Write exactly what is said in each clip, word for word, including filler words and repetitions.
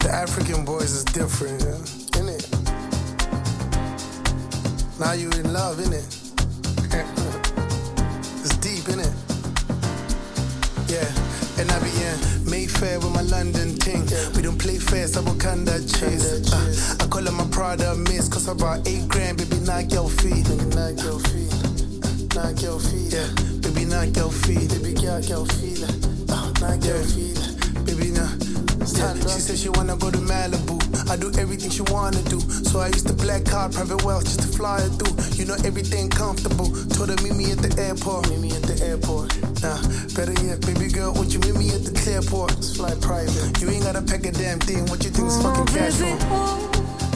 The African boys is different, yeah? Innit? Now you in love, innit? It's deep, innit? Yeah, and I be in Mayfair with my London ting. Yeah. We don't play fair, so I can that chase. Uh, I call it my Prada miss, cause I brought eight grand, baby, knock your feet. Nigga, knock your feet. Knock your feet. Yeah, baby, knock your feet. Baby, knock your feet. Uh, knock your feet. Baby, nah. Yeah. She said she wanna go to Malibu. I do everything she wanna do. So I used to black card private wealth just to fly her through. You know everything comfortable. Told her meet me at the airport. Meet me at the airport. Nah, better yet, baby girl, would you meet me at the Clearport? Let's fly private. You ain't gotta pack a damn thing. What you think is fucking cash for?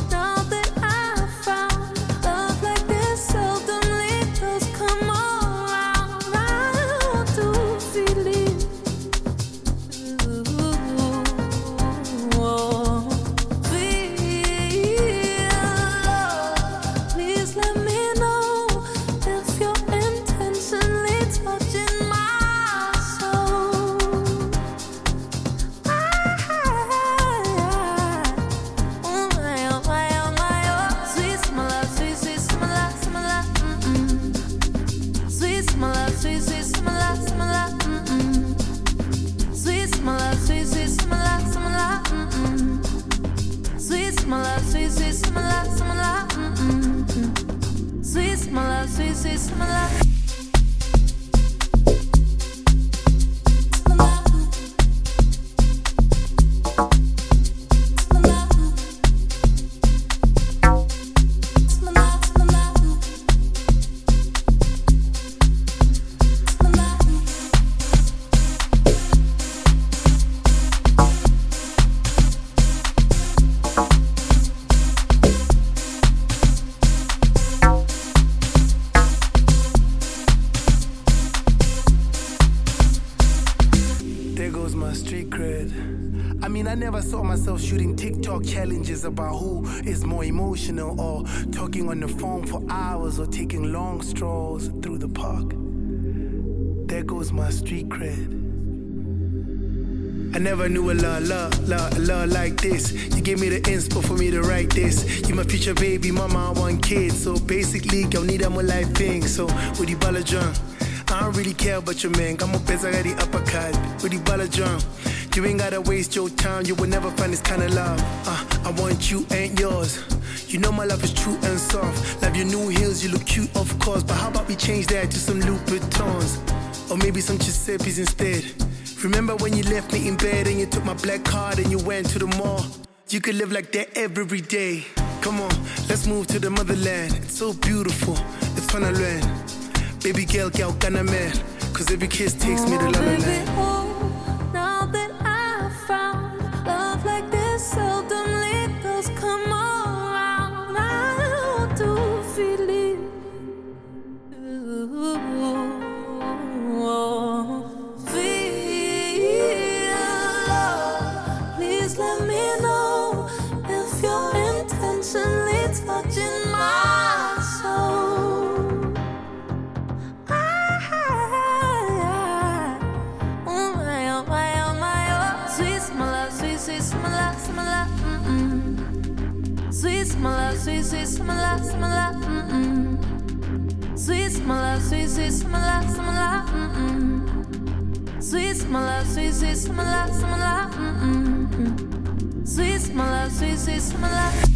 Challenges about who is more emotional, or talking on the phone for hours, or taking long strolls through the park. There goes my street cred. I never knew a love, love, love, love like this. You gave me the inspo for me to write this. You my future baby, mama, I want kids. So basically, girl, need a more life thing. So with the ball drum, I don't really care about your man. Got more pesa, got the uppercut. With the ball drum, you ain't gotta waste your time, you will never find this kind of love. Uh, I want you, ain't yours. You know my love is true and soft. Love your new heels, you look cute, of course. But how about we change that to some Louboutins? Or maybe some Giuseppe's instead. Remember when you left me in bed and you took my black card and you went to the mall? You could live like that every day. Come on, let's move to the motherland. It's so beautiful, it's fun to learn. Baby girl, girl, gonna man. Cause every kiss takes me to La La Land. Sweet, sweet, my love, my love, mm-mm. Sweet, my love, sweet, sweet, my love, my love, mm-mm. Sweet, my love, sweet, sweet, my love, my love, mm-mm. Sweet, my love, sweet, sweet, my love.